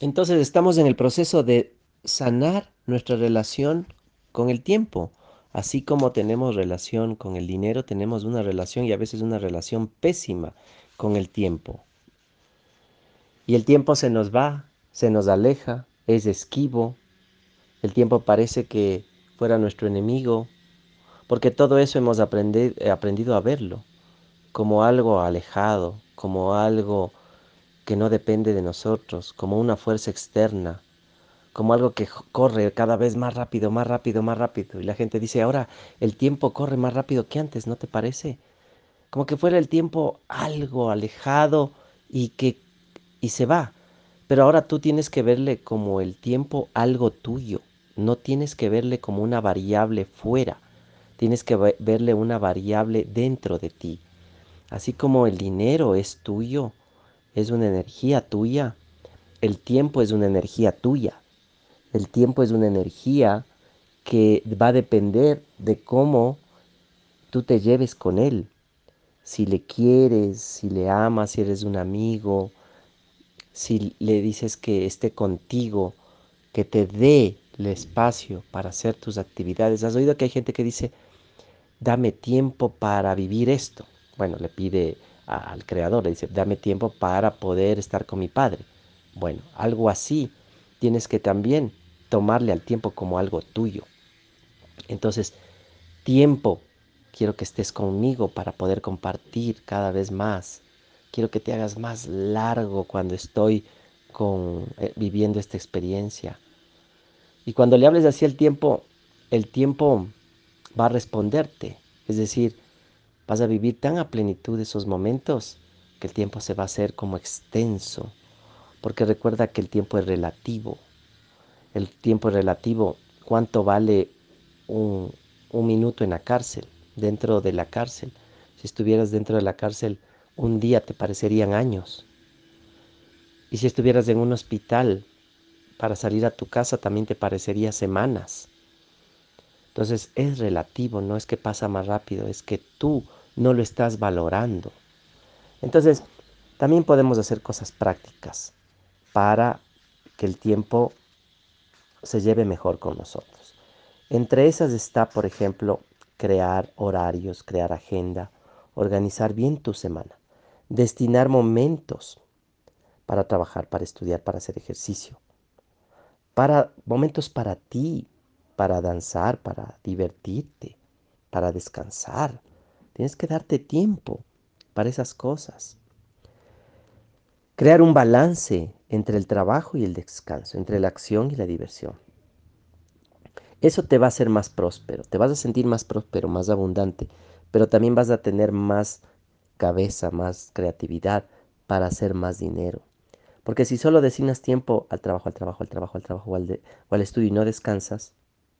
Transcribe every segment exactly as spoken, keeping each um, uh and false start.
Entonces estamos en el proceso de sanar nuestra relación con el tiempo. Así como tenemos relación con el dinero, tenemos una relación y a veces una relación pésima con el tiempo. Y el tiempo se nos va, se nos aleja, es esquivo. El tiempo parece que fuera nuestro enemigo, porque todo eso hemos aprendi- eh, aprendido a verlo como algo alejado, como algo que no depende de nosotros, como una fuerza externa, como algo que j- corre cada vez más rápido, más rápido, más rápido. Y la gente dice, ahora el tiempo corre más rápido que antes, ¿no te parece? Como que fuera el tiempo algo alejado y que y se va. Pero ahora tú tienes que verle como el tiempo algo tuyo. No tienes que verle como una variable fuera. Tienes que ve- verle una variable dentro de ti. Así como el dinero es tuyo, es una energía tuya, el tiempo es una energía tuya. El tiempo es una energía que va a depender de cómo tú te lleves con él. Si le quieres, si le amas, si eres un amigo, si le dices que esté contigo, que te dé el espacio para hacer tus actividades. ¿Has oído que hay gente que dice, dame tiempo para vivir esto? Bueno, le pide a- al creador, le dice, dame tiempo para poder estar con mi padre. Bueno, algo así tienes que también tomarle al tiempo como algo tuyo. Entonces, tiempo, quiero que estés conmigo para poder compartir cada vez más. Quiero que te hagas más largo cuando estoy con, eh, viviendo esta experiencia. Y cuando le hables así al tiempo, el tiempo va a responderte. Es decir, vas a vivir tan a plenitud esos momentos que el tiempo se va a hacer como extenso. Porque recuerda que el tiempo es relativo. El tiempo es relativo. ¿Cuánto vale un, un minuto en la cárcel, dentro de la cárcel? Si estuvieras dentro de la cárcel, un día te parecerían años. Y si estuvieras en un hospital, para salir a tu casa también te parecería semanas. Entonces es relativo, no es que pasa más rápido, es que tú no lo estás valorando. Entonces, también podemos hacer cosas prácticas para que el tiempo se lleve mejor con nosotros. Entre esas está, por ejemplo, crear horarios, crear agenda, organizar bien tu semana, destinar momentos para trabajar, para estudiar, para hacer ejercicio, para momentos para ti, para danzar, para divertirte, para descansar. Tienes que darte tiempo para esas cosas. Crear un balance entre el trabajo y el descanso, entre la acción y la diversión. Eso te va a hacer más próspero, te vas a sentir más próspero, más abundante, pero también vas a tener más cabeza, más creatividad para hacer más dinero. Porque si solo destinas tiempo al trabajo, al trabajo, al trabajo, al trabajo o al, de- o al estudio y no descansas,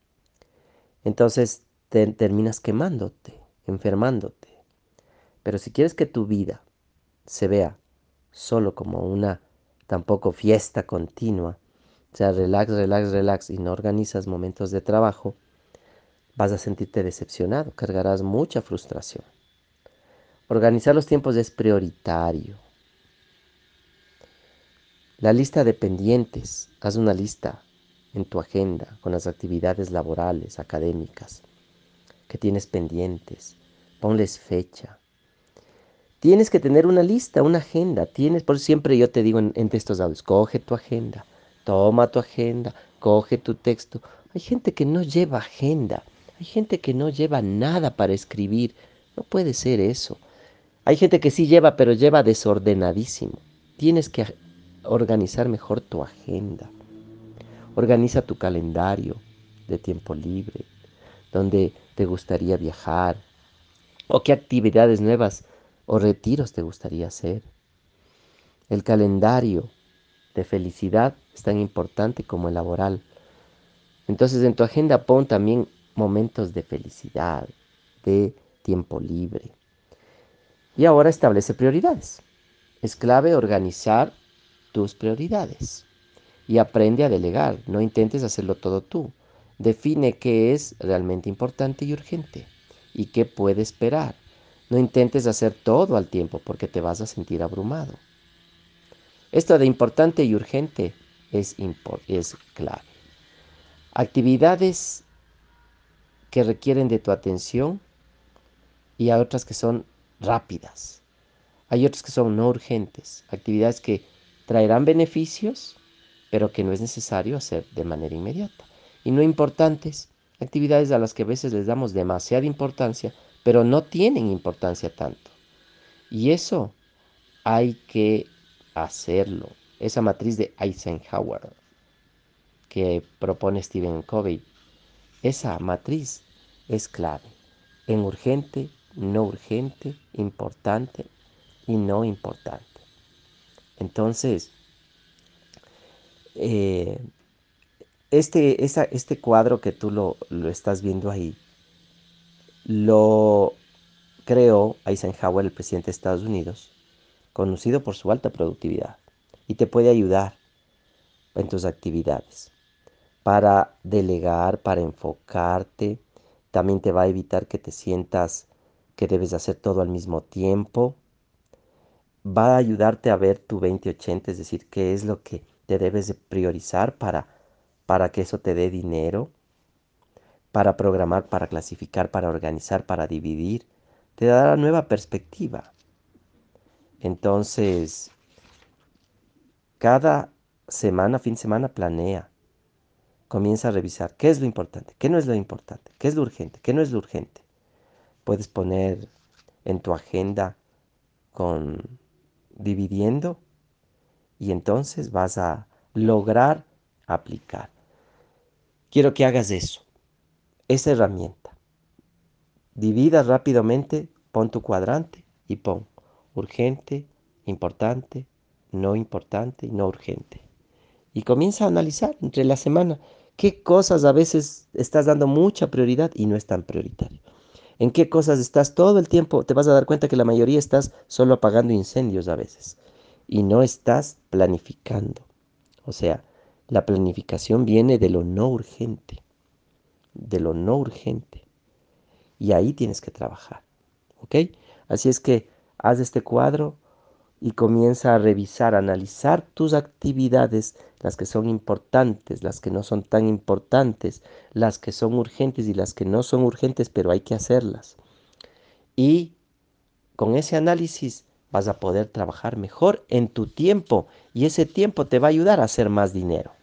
entonces te terminas quemándote, enfermándote. Pero si quieres que tu vida se vea solo como una tampoco fiesta continua, o sea, relax, relax, relax y no organizas momentos de trabajo, vas a sentirte decepcionado, cargarás mucha frustración. Organizar los tiempos es prioritario. La lista de pendientes, haz una lista en tu agenda con las actividades laborales, académicas que tienes pendientes. Ponles fecha. Tienes que tener una lista, una agenda. Tienes, por eso siempre yo te digo en, en estos audios, coge tu agenda, toma tu agenda, coge tu texto. Hay gente que no lleva agenda, hay gente que no lleva nada para escribir. No puede ser eso. Hay gente que sí lleva, pero lleva desordenadísimo. Tienes que a- organizar mejor tu agenda. Organiza tu calendario de tiempo libre, donde te gustaría viajar, o qué actividades nuevas o retiros te gustaría hacer. El calendario de felicidad es tan importante como el laboral. Entonces en tu agenda pon también momentos de felicidad, de tiempo libre. Y ahora establece prioridades. Es clave organizar tus prioridades y aprende a delegar. No intentes hacerlo todo tú. Define qué es realmente importante y urgente y qué puede esperar. No intentes hacer todo al tiempo porque te vas a sentir abrumado. Esto de importante y urgente es, es clave. Actividades que requieren de tu atención y hay otras que son rápidas. Hay otras que son no urgentes, actividades que traerán beneficios, pero que no es necesario hacer de manera inmediata. Y no importantes, actividades a las que a veces les damos demasiada importancia, pero no tienen importancia tanto. Y eso hay que hacerlo. Esa matriz de Eisenhower que propone Stephen Covey, esa matriz es clave en urgente, no urgente, importante y no importante. Entonces, eh, este, esa, este cuadro que tú lo, lo estás viendo ahí, lo creó Eisenhower, el presidente de Estados Unidos, conocido por su alta productividad, y te puede ayudar en tus actividades para delegar, para enfocarte. También te va a evitar que te sientas que debes hacer todo al mismo tiempo. Va a ayudarte a ver tu veinte ochenta, es decir, qué es lo que te debes de priorizar para, para que eso te dé dinero, para programar, para clasificar, para organizar, para dividir. Te dará nueva perspectiva. Entonces, cada semana, fin de semana, planea. Comienza a revisar qué es lo importante, qué no es lo importante, qué es lo urgente, qué no es lo urgente. Puedes poner en tu agenda con dividiendo y entonces vas a lograr aplicar. Quiero que hagas eso, esa herramienta. Divida rápidamente, pon tu cuadrante y pon urgente, importante, no importante y no urgente. Y comienza a analizar entre la semana qué cosas a veces estás dando mucha prioridad y no es tan prioritario. En qué cosas estás todo el tiempo, te vas a dar cuenta que la mayoría estás solo apagando incendios a veces y no estás planificando. O sea, la planificación viene de lo no urgente, de lo no urgente. Y ahí tienes que trabajar. ¿Ok? Así es que haz este cuadro y comienza a revisar, a analizar tus actividades, las que son importantes, las que no son tan importantes, las que son urgentes y las que no son urgentes, pero hay que hacerlas. Y con ese análisis vas a poder trabajar mejor en tu tiempo y ese tiempo te va a ayudar a hacer más dinero.